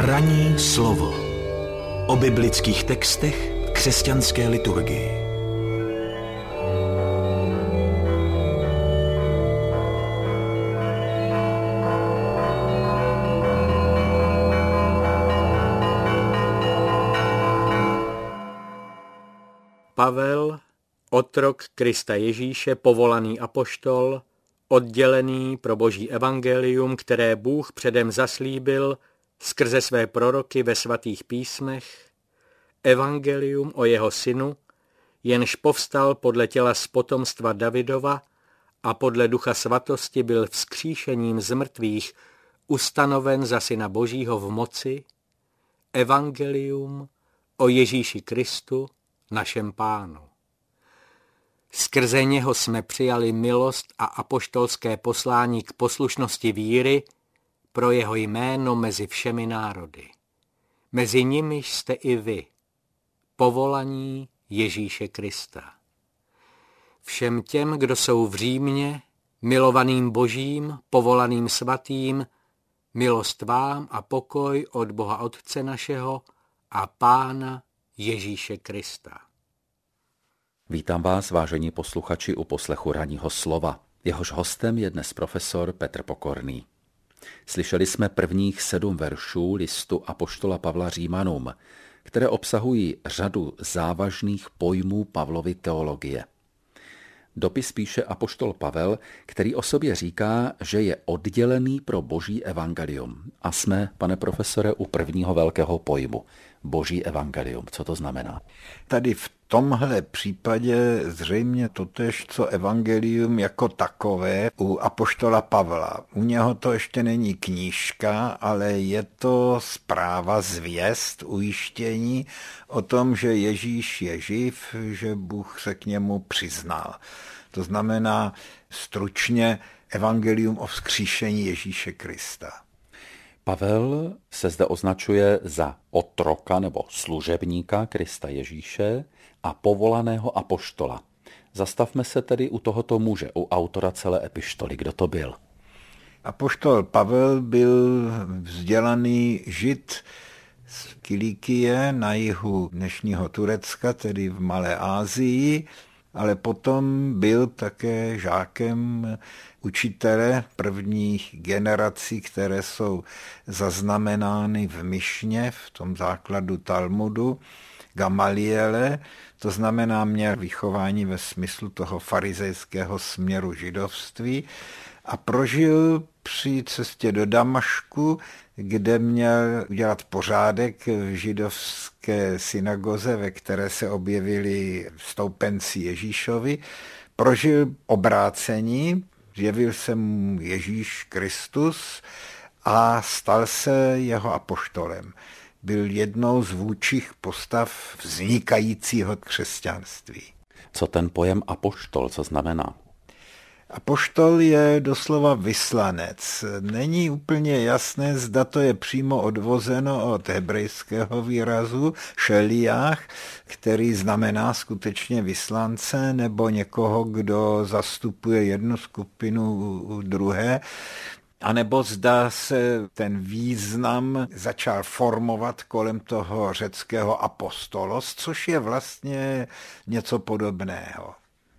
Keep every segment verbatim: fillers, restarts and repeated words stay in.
Ranní slovo o biblických textech v křesťanské liturgii. Pavel, otrok Krista Ježíše, povolaný apoštol, oddělený pro Boží evangelium, které Bůh předem zaslíbil skrze své proroky ve svatých písmech, evangelium o jeho synu, jenž povstal podle těla z potomstva Davidova a podle ducha svatosti byl vzkříšením z mrtvých ustanoven za syna Božího v moci, evangelium o Ježíši Kristu, našem Pánu. Skrze něho jsme přijali milost a apoštolské poslání k poslušnosti víry pro jeho jméno mezi všemi národy. Mezi nimiž jste i vy, povolaní Ježíše Krista. Všem těm, kdo jsou v Římě, milovaným Božím, povolaným svatým, milost vám a pokoj od Boha Otce našeho a Pána Ježíše Krista. Vítám vás, vážení posluchači, u poslechu Ranního slova. Jehož hostem je dnes profesor Petr Pokorný. Slyšeli jsme prvních sedm veršů listu apoštola Pavla Římanům, které obsahují řadu závažných pojmů Pavlovy teologie. Dopis píše apoštol Pavel, který o sobě říká, že je oddělený pro Boží evangelium. A jsme, pane profesore, u prvního velkého pojmu. Boží evangelium. Co to znamená? Tady v tomhle případě zřejmě totéž, co evangelium jako takové u apoštola Pavla. U něho to ještě není knížka, ale je to zpráva, zvěst, ujištění o tom, že Ježíš je živ, že Bůh se k němu přiznal. To znamená stručně evangelium o vzkříšení Ježíše Krista. Pavel se zde označuje za otroka nebo služebníka Krista Ježíše a povolaného apoštola. Zastavme se tedy u tohoto muže, u autora celé epištoly. Kdo to byl? Apoštol Pavel byl vzdělaný Žid z Kilikie na jihu dnešního Turecka, tedy v Malé Asii, ale potom byl také žákem učitele prvních generací, které jsou zaznamenány v Mišně, v tom základu Talmudu, Gamaliele, to znamená měl vychování ve smyslu toho farizejského směru židovství a prožil při cestě do Damašku, kde měl udělat pořádek v židovské synagoze, ve které se objevili stoupenci Ježíšovi, prožil obrácení, zjevil se mu Ježíš Kristus a stal se jeho apoštolem. Byl jednou z vůdčích postav vznikajícího křesťanství. Co ten pojem apoštol, co znamená? Apoštol je doslova vyslanec. Není úplně jasné, zda to je přímo odvozeno od hebrejského výrazu šeliach, který znamená skutečně vyslance, nebo někoho, kdo zastupuje jednu skupinu u druhé, anebo zda se ten význam začal formovat kolem toho řeckého apostolos, což je vlastně něco podobného.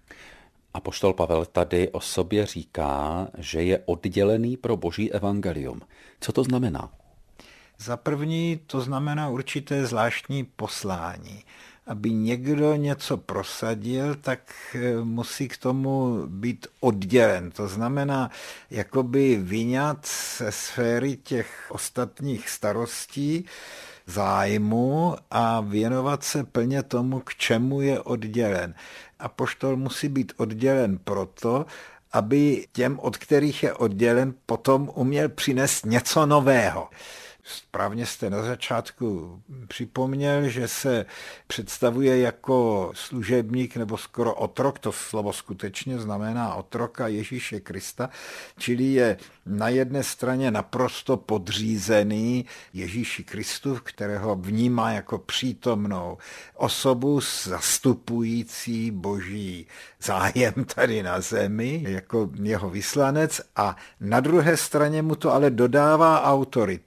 Apoštol Pavel tady o sobě říká, že je oddělený pro Boží evangelium. Co to znamená? Za první to znamená určité zvláštní poslání. Aby někdo něco prosadil, tak musí k tomu být oddělen. To znamená, jakoby vyňat ze sféry těch ostatních starostí, zájmu a věnovat se plně tomu, k čemu je oddělen. Apoštol musí být oddělen proto, aby těm, od kterých je oddělen, potom uměl přinést něco nového. Správně jste na začátku připomněl, že se představuje jako služebník nebo skoro otrok, to slovo skutečně znamená otroka Ježíše Krista, čili je na jedné straně naprosto podřízený Ježíši Kristu, kterého vnímá jako přítomnou osobu zastupující Boží zájem tady na zemi, jako jeho vyslanec, a na druhé straně mu to ale dodává autoritu, proto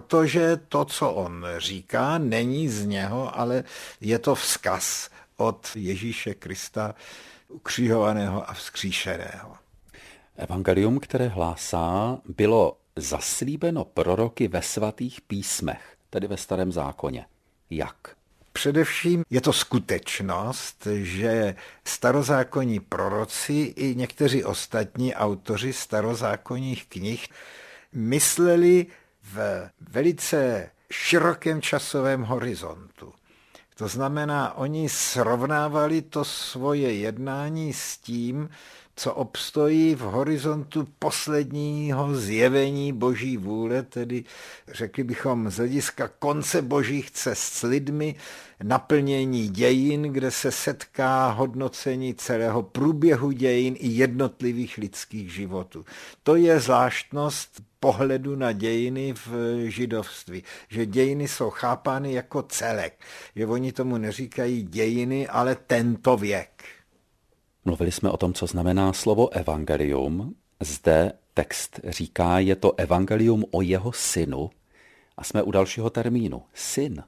protože to, co on říká, není z něho, ale je to vzkaz od Ježíše Krista ukřižovaného a vzkříšeného. Evangelium, které hlásá, bylo zaslíbeno proroky ve svatých písmech, tedy ve Starém zákoně. Jak? Především je to skutečnost, že starozákonní proroci i někteří ostatní autoři starozákonních knih mysleli v velice širokém časovém horizontu. To znamená, oni srovnávali to svoje jednání s tím, co obstojí v horizontu posledního zjevení Boží vůle, tedy řekli bychom z hlediska konce božích cest s lidmi, naplnění dějin, kde se setká hodnocení celého průběhu dějin i jednotlivých lidských životů. To je zvláštnost pohledu na dějiny v židovství, že dějiny jsou chápány jako celek, že oni tomu neříkají dějiny, ale tento věk. Mluvili jsme o tom, co znamená slovo evangelium. Zde text říká, je to evangelium o jeho synu a jsme u dalšího termínu. Syn.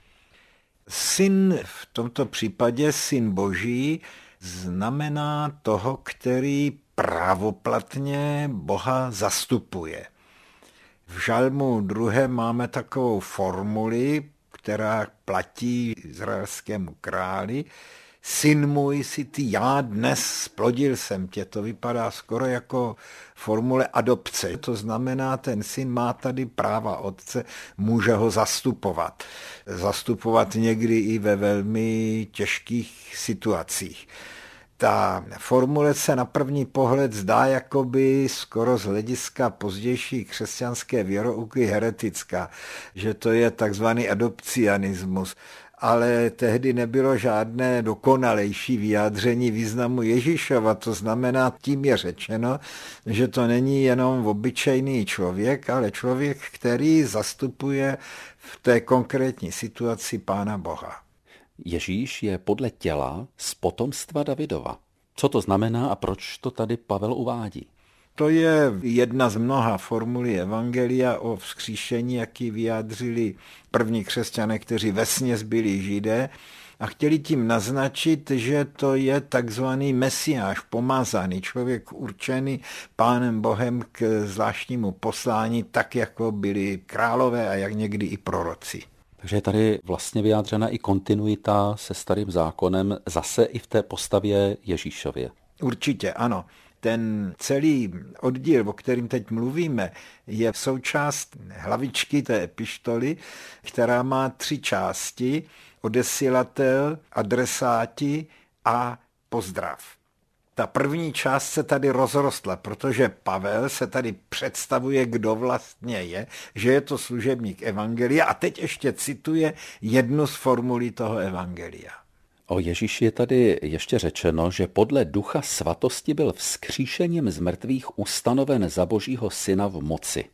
Syn, v tomto případě syn Boží, znamená toho, který právoplatně Boha zastupuje. V žalmu druhém máme takovou formuli, která platí izraelskému králi. Syn můj si ty, já dnes splodil jsem tě. To vypadá skoro jako formule adopce. To znamená, ten syn má tady práva otce, může ho zastupovat. Zastupovat někdy i ve velmi těžkých situacích. Ta formule se na první pohled zdá jakoby skoro z hlediska pozdější křesťanské věrouky heretická, že to je takzvaný adopcianismus. Ale tehdy nebylo žádné dokonalejší vyjádření významu Ježíšova. To znamená, tím je řečeno, že to není jenom obyčejný člověk, ale člověk, který zastupuje v té konkrétní situaci Pána Boha. Ježíš je podle těla z potomstva Davidova. Co to znamená a proč to tady Pavel uvádí? To je jedna z mnoha formulí evangelia o vzkříšení, jaký vyjádřili první křesťané, kteří vesměs byli Židé a chtěli tím naznačit, že to je takzvaný mesiáš, pomazaný člověk určený Pánem Bohem k zvláštnímu poslání, tak jako byli králové a jak někdy i proroci. Takže je tady vlastně vyjádřena i kontinuita se Starým zákonem zase i v té postavě Ježíšově. Určitě, ano. Ten celý oddíl, o kterým teď mluvíme, je součást hlavičky té epištoly, která má tři části: odesilatel, adresáti a pozdrav. Ta první část se tady rozrostla, protože Pavel se tady představuje, kdo vlastně je, že je to služebník evangelia a teď ještě cituje jednu z formulí toho evangelia. O Ježíši je tady ještě řečeno, že podle Ducha svatosti byl vzkříšením z mrtvých ustanoven za Božího syna v moci.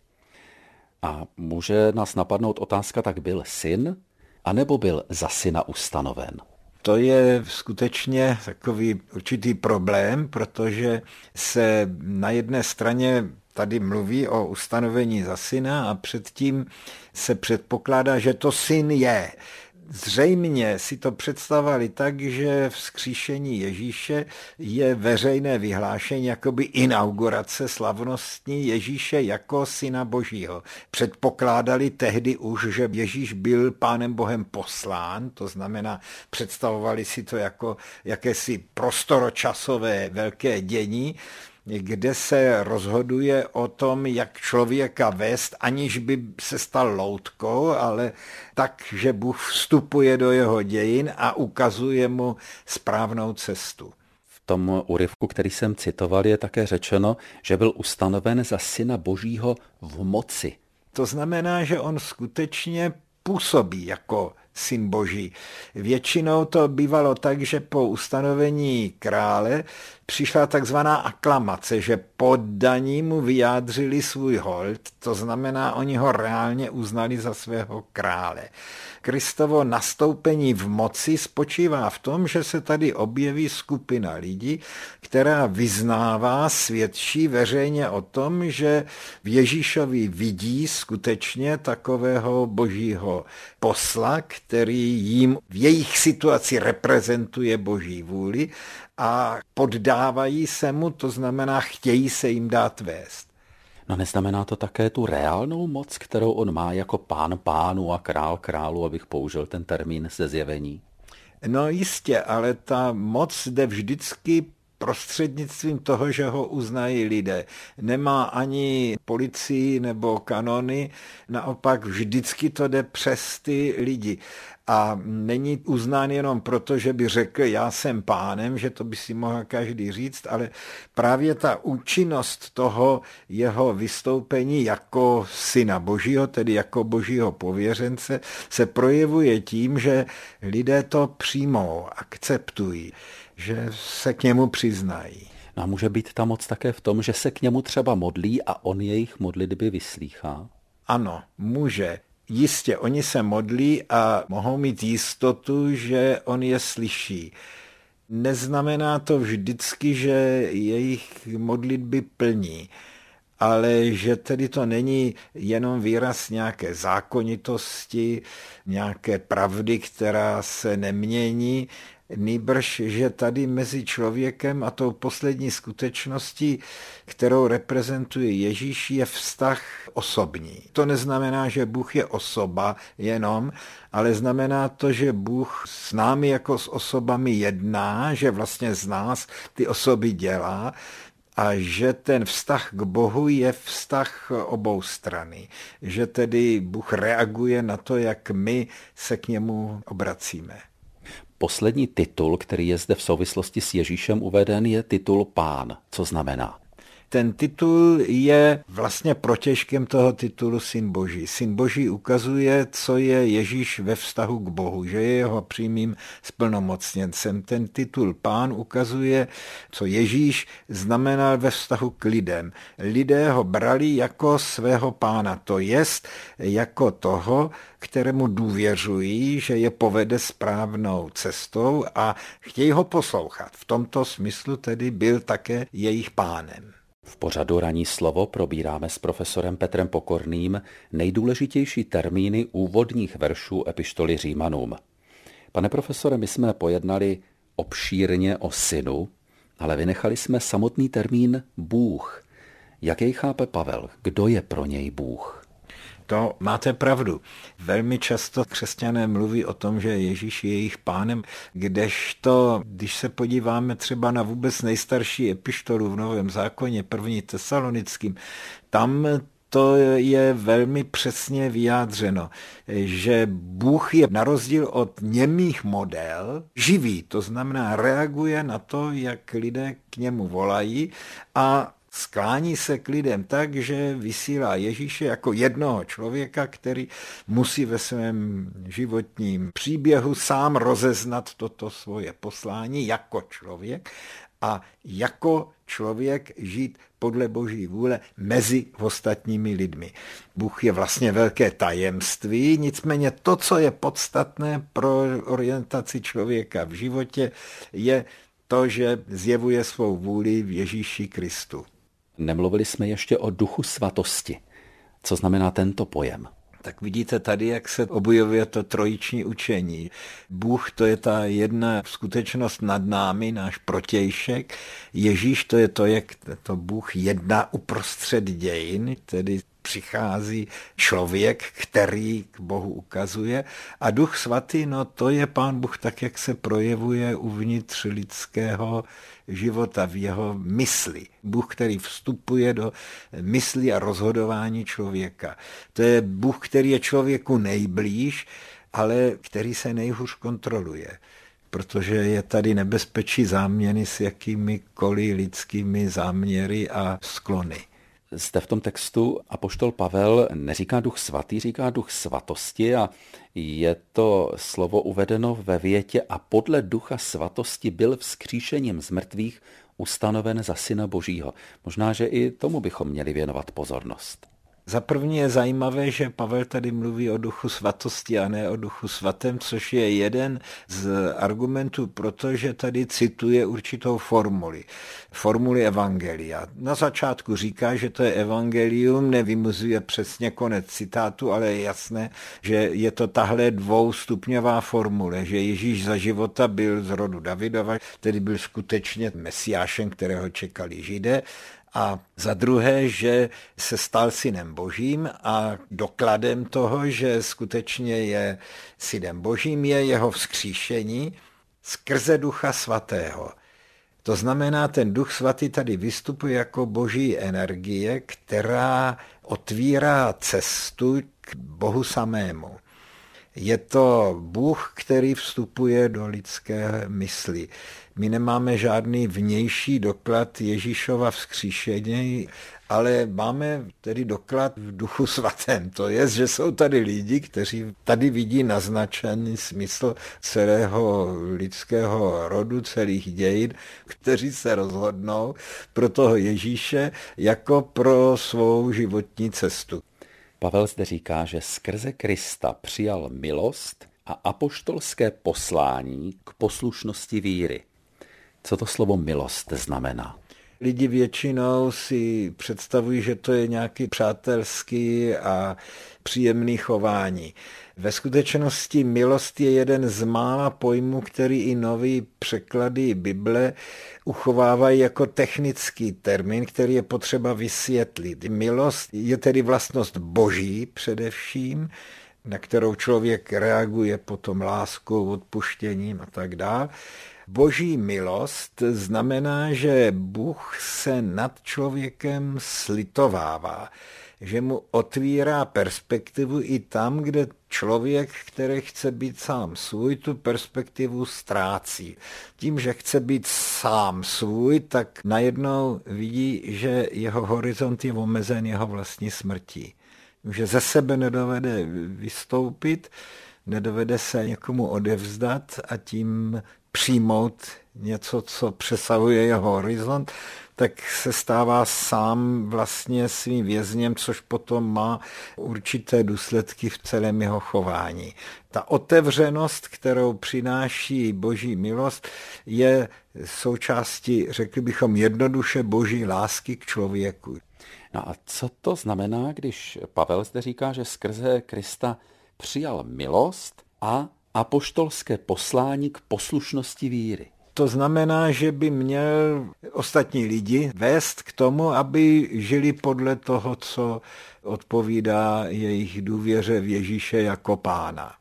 A může nás napadnout otázka, tak byl syn, anebo byl za syna ustanoven? To je skutečně takový určitý problém, protože se na jedné straně tady mluví o ustanovení za syna a předtím se předpokládá, že to syn je. Zřejmě si to představovali tak, že vzkříšení Ježíše je veřejné vyhlášení, jakoby inaugurace slavnostní Ježíše jako syna Božího. Předpokládali tehdy už, že Ježíš byl Pánem Bohem poslán, to znamená, představovali si to jako jakési prostoročasové velké dění, kde se rozhoduje o tom, jak člověka vést, aniž by se stal loutkou, ale tak, že Bůh vstupuje do jeho dějin a ukazuje mu správnou cestu. V tom úryvku, který jsem citoval, je také řečeno, že byl ustanoven za syna Božího v moci. To znamená, že on skutečně působí jako syn Boží. Většinou to bývalo tak, že po ustanovení krále přišla takzvaná aklamace, že poddaní mu vyjádřili svůj hold, to znamená, oni ho reálně uznali za svého krále. Kristovo nastoupení v moci spočívá v tom, že se tady objeví skupina lidí, která vyznává, svědčí veřejně o tom, že v Ježíšovi vidí skutečně takového božího posla, který jim v jejich situaci reprezentuje boží vůli a poddávají se mu, to znamená, chtějí se jim dát vést. No neznamená to také tu reálnou moc, kterou on má jako pán pánů a král králu, abych použil ten termín ze Zjevení? No jistě, ale ta moc jde vždycky prostřednictvím toho, že ho uznají lidé. Nemá ani policii nebo kanony, naopak vždycky to jde přes ty lidi. A není uznán jenom proto, že by řekl, já jsem pánem, že to by si mohl každý říct, ale právě ta účinnost toho jeho vystoupení jako syna božího, tedy jako božího pověřence, se projevuje tím, že lidé to přijmou, akceptují, že se k němu přiznají. No a může být ta moc také v tom, že se k němu třeba modlí a on jejich modlitby vyslýchá? Ano, může. Jistě, oni se modlí a mohou mít jistotu, že on je slyší. Neznamená to vždycky, že jejich modlitby plní, ale že tedy to není jenom výraz nějaké zákonitosti, nějaké pravdy, která se nemění, nýbrž, že tady mezi člověkem a tou poslední skutečností, kterou reprezentuje Ježíš, je vztah osobní. To neznamená, že Bůh je osoba jenom, ale znamená to, že Bůh s námi jako s osobami jedná, že vlastně z nás ty osoby dělá a že ten vztah k Bohu je vztah obou strany. Že tedy Bůh reaguje na to, jak my se k němu obracíme. Poslední titul, který je zde v souvislosti s Ježíšem uveden, je titul Pán. Co znamená? Ten titul je vlastně protěžkem toho titulu Syn Boží. Syn Boží ukazuje, co je Ježíš ve vztahu k Bohu, že je jeho přímým splnomocněncem. Ten titul Pán ukazuje, co Ježíš znamenal ve vztahu k lidem. Lidé ho brali jako svého pána, to jest jako toho, kterému důvěřují, že je povede správnou cestou a chtějí ho poslouchat. V tomto smyslu tedy byl také jejich pánem. V pořadu Ranní slovo probíráme s profesorem Petrem Pokorným nejdůležitější termíny úvodních veršů epištoly Římanům. Pane profesore, my jsme pojednali obšírně o synu, ale vynechali jsme samotný termín Bůh. Jak jej chápe Pavel? Kdo je pro něj Bůh? To máte pravdu. Velmi často křesťané mluví o tom, že Ježíš je jejich pánem, kdežto, když se podíváme třeba na vůbec nejstarší epištolu v Novém zákoně, první Tesalonickým, tam to je velmi přesně vyjádřeno, že Bůh je na rozdíl od němých model živý, to znamená reaguje na to, jak lidé k němu volají a sklání se k lidem tak, že vysílá Ježíše jako jednoho člověka, který musí ve svém životním příběhu sám rozeznat toto svoje poslání jako člověk a jako člověk žít podle Boží vůle mezi ostatními lidmi. Bůh je vlastně velké tajemství, nicméně to, co je podstatné pro orientaci člověka v životě, je to, že zjevuje svou vůli v Ježíši Kristu. Nemluvili jsme ještě o duchu svatosti. Co znamená tento pojem? Tak vidíte tady, jak se objevuje to trojiční učení. Bůh, to je ta jedna skutečnost nad námi, náš protějšek. Ježíš, to je to, jak to Bůh jedná uprostřed dějin, tedy přichází člověk, který k Bohu ukazuje. A Duch svatý, no to je Pán Bůh tak, jak se projevuje uvnitř lidského života, v jeho mysli. Bůh, který vstupuje do mysli a rozhodování člověka. To je Bůh, který je člověku nejblíž, ale který se nejhůř kontroluje, protože je tady nebezpečí záměny s jakýmikoliv lidskými záměry a sklony. Zde v tom textu apoštol Pavel neříká duch svatý, říká duch svatosti a je to slovo uvedeno ve větě a podle ducha svatosti byl vzkříšením z mrtvých ustanoven za syna Božího. Možná, že i tomu bychom měli věnovat pozornost. Za první je zajímavé, že Pavel tady mluví o duchu svatosti a ne o duchu svatém, což je jeden z argumentů, protože tady cituje určitou formuli. Formuli evangelia. Na začátku říká, že to je evangelium, nevymuzuje přesně konec citátu, ale je jasné, že je to tahle dvoustupňová formule, že Ježíš za života byl z rodu Davidova, tedy byl skutečně mesiášem, kterého čekali Židé, a za druhé, že se stal synem Božím a dokladem toho, že skutečně je synem Božím, je jeho vzkříšení skrze Ducha Svatého. To znamená, ten Duch Svatý tady vystupuje jako boží energie, která otvírá cestu k Bohu samému. Je to Bůh, který vstupuje do lidské mysli. My nemáme žádný vnější doklad Ježíšova vzkříšení, ale máme tedy doklad v Duchu Svatém. To je, že jsou tady lidi, kteří tady vidí naznačený smysl celého lidského rodu, celých dějin, kteří se rozhodnou pro toho Ježíše jako pro svou životní cestu. Pavel zde říká, že skrze Krista přijal milost a apoštolské poslání k poslušnosti víry. Co to slovo milost znamená? Lidi většinou si představují, že to je nějaký přátelský a příjemný chování. Ve skutečnosti milost je jeden z mála pojmů, který i nový překlady Bible uchovávají jako technický termín, který je potřeba vysvětlit. Milost je tedy vlastnost boží především, na kterou člověk reaguje potom láskou, odpuštěním a tak dále. Boží milost znamená, že Bůh se nad člověkem slitovává, že mu otvírá perspektivu i tam, kde člověk, který chce být sám svůj, tu perspektivu ztrácí. Tím, že chce být sám svůj, tak najednou vidí, že jeho horizont je omezen jeho vlastní smrtí. Že ze sebe nedovede vystoupit, nedovede se někomu odevzdat a tím přijmout něco, co přesahuje jeho horizont, tak se stává sám vlastně svým vězněm, což potom má určité důsledky v celém jeho chování. Ta otevřenost, kterou přináší boží milost, je součástí, řekli bychom jednoduše, boží lásky k člověku. No a co to znamená, když Pavel zde říká, že skrze Krista přijal milost a apoštolské poslání k poslušnosti víry? To znamená, že by měl ostatní lidi vést k tomu, aby žili podle toho, co odpovídá jejich důvěře v Ježíše jako pána.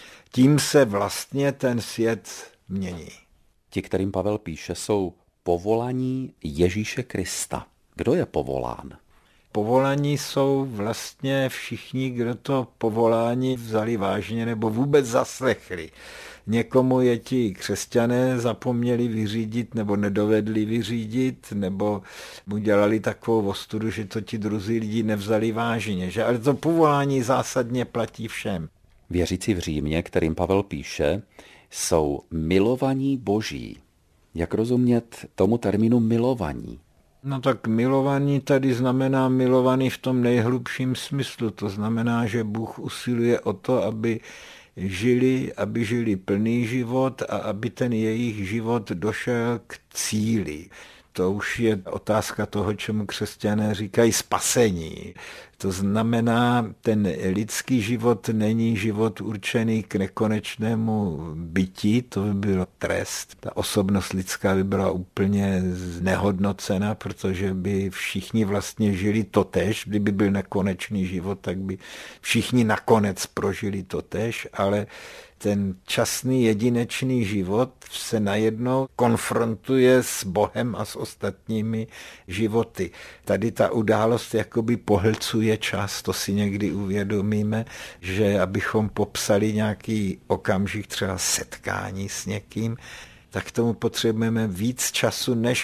Tím se vlastně ten svět mění. Ti, kterým Pavel píše, jsou povolaní Ježíše Krista. Kdo je povolán? Povolaní jsou vlastně všichni, kdo to povolání vzali vážně nebo vůbec zaslechli. Někomu je ti křesťané zapomněli vyřídit nebo nedovedli vyřídit, nebo mu dělali takovou ostudu, že to ti druzí lidi nevzali vážně. Že? Ale to povolání zásadně platí všem. Věřící v Římě, kterým Pavel píše, jsou milovaní boží. Jak rozumět tomu termínu milovaní? No tak milovaný tady znamená milovaný v tom nejhlubším smyslu. To znamená, že Bůh usiluje o to, aby žili, aby žili plný život a aby ten jejich život došel k cíli. To už je otázka toho, čemu křesťané říkají spasení. To znamená, ten lidský život není život určený k nekonečnému bytí, to by byl trest. Ta osobnost lidská by byla úplně znehodnocena, protože by všichni vlastně žili totéž. Kdyby byl nekonečný život, tak by všichni nakonec prožili totéž, ale ten časný jedinečný život se najednou konfrontuje s Bohem a s ostatními životy. Tady ta událost jakoby pohlcuje čas, to si někdy uvědomíme, že abychom popsali nějaký okamžik třeba setkání s někým, tak k tomu potřebujeme víc času, než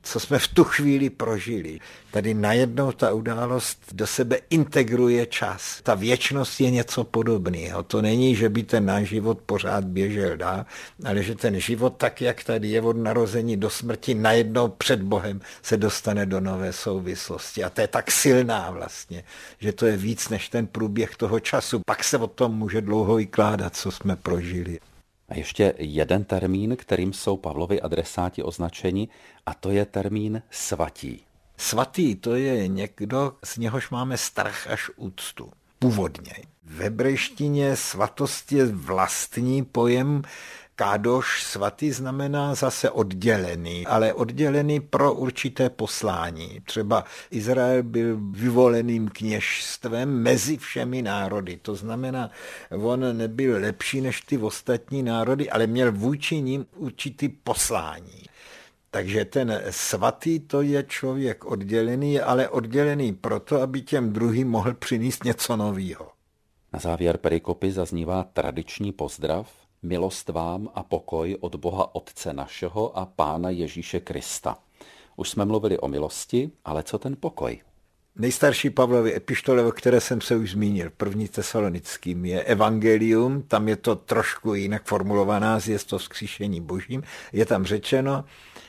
co jsme v tu chvíli prožili. Tady najednou ta událost do sebe integruje čas. Ta věčnost je něco podobného. To není, že by ten náš život pořád běžel dál, ale že ten život tak, jak tady je od narození do smrti, najednou před Bohem se dostane do nové souvislosti. A to je tak silná vlastně, že to je víc než ten průběh toho času. Pak se o tom může dlouho vykládat, co jsme prožili. A ještě jeden termín, kterým jsou Pavlovi adresáti označeni, a to je termín svatí. Svatý to je někdo, z něhož máme strach až úctu. Původně. V hebrejštině svatost je vlastní pojem. Kádoš, svatý, znamená zase oddělený, ale oddělený pro určité poslání. Třeba Izrael byl vyvoleným kněžstvem mezi všemi národy. To znamená, on nebyl lepší než ty ostatní národy, ale měl vůči nim určitý poslání. Takže ten svatý to je člověk oddělený, ale oddělený proto, aby těm druhým mohl přinést něco nového. Na závěr perikopy zaznívá tradiční pozdrav: milost vám a pokoj od Boha Otce našeho a Pána Ježíše Krista. Už jsme mluvili o milosti, ale co ten pokoj? Nejstarší Pavlovy epištole, o které jsem se už zmínil, první Tesalonickým, je Evangelium, tam je to trošku jinak formulovaná, je to vzkříšení Božím. Je tam řečeno,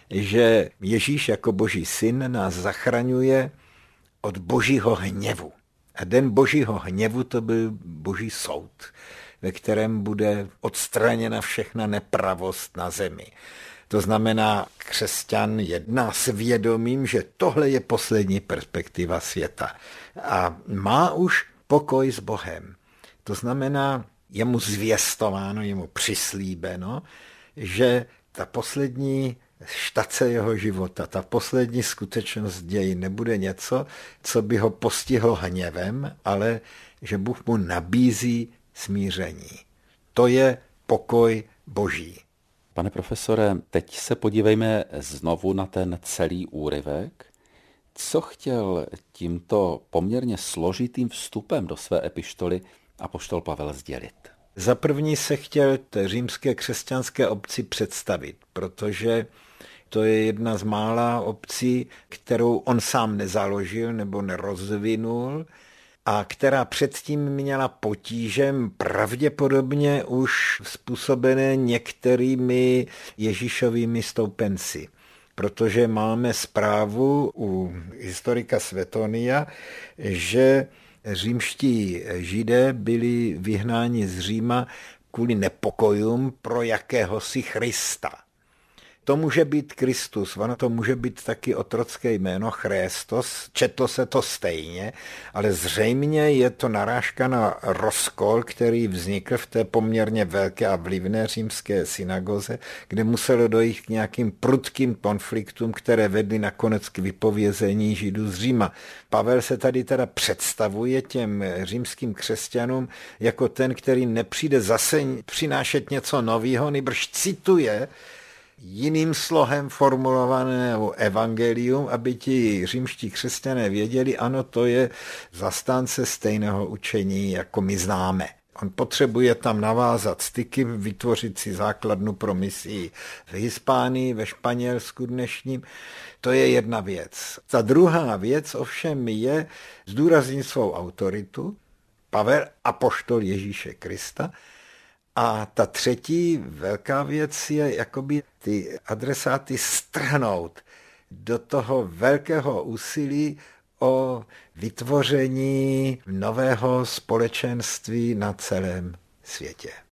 že Ježíš jako Boží syn nás zachraňuje od Božího hněvu. A den Božího hněvu to byl Boží soud, ve kterém bude odstraněna všechna nepravost na zemi. To znamená, křesťan jedná s vědomím, že tohle je poslední perspektiva světa. A má už pokoj s Bohem. To znamená, je mu zvěstováno, je mu přislíbeno, že ta poslední štace jeho života, ta poslední skutečnost dějin nebude něco, co by ho postihlo hněvem, ale že Bůh mu nabízí smíření. To je pokoj Boží. Pane profesore, teď se podívejme znovu na ten celý úryvek. Co chtěl tímto poměrně složitým vstupem do své epištoly apoštol Pavel sdělit? Za první se chtěl té římské křesťanské obci představit, protože to je jedna z mála obcí, kterou on sám nezaložil nebo nerozvinul, a která předtím měla potížem pravděpodobně už způsobené některými Ježíšovými stoupenci. Protože máme zprávu u historika Svetonia, že římští Židé byli vyhnáni z Říma kvůli nepokojům pro jakéhosi Krista. To může být Kristus, ono to může být taky otrocké jméno Christos, četlo se to stejně, ale zřejmě je to narážka na rozkol, který vznikl v té poměrně velké a vlivné římské synagoze, kde muselo dojít k nějakým prudkým konfliktům, které vedly nakonec k vypovězení Židů z Říma. Pavel se tady teda představuje těm římským křesťanům jako ten, který nepřijde zase přinášet něco nového, nýbrž cituje jiným slohem formulovaného evangelium, aby ti římští křesťané věděli, ano, to je zastánce stejného učení, jako my známe. On potřebuje tam navázat styky, vytvořit si základnu pro misii v Hispánii, ve Španělsku dnešním. To je jedna věc. Ta druhá věc ovšem je zdůraznit svou autoritu. Pavel, apoštol Ježíše Krista. A ta třetí velká věc je jakoby ty adresáty strhnout do toho velkého úsilí o vytvoření nového společenství na celém světě.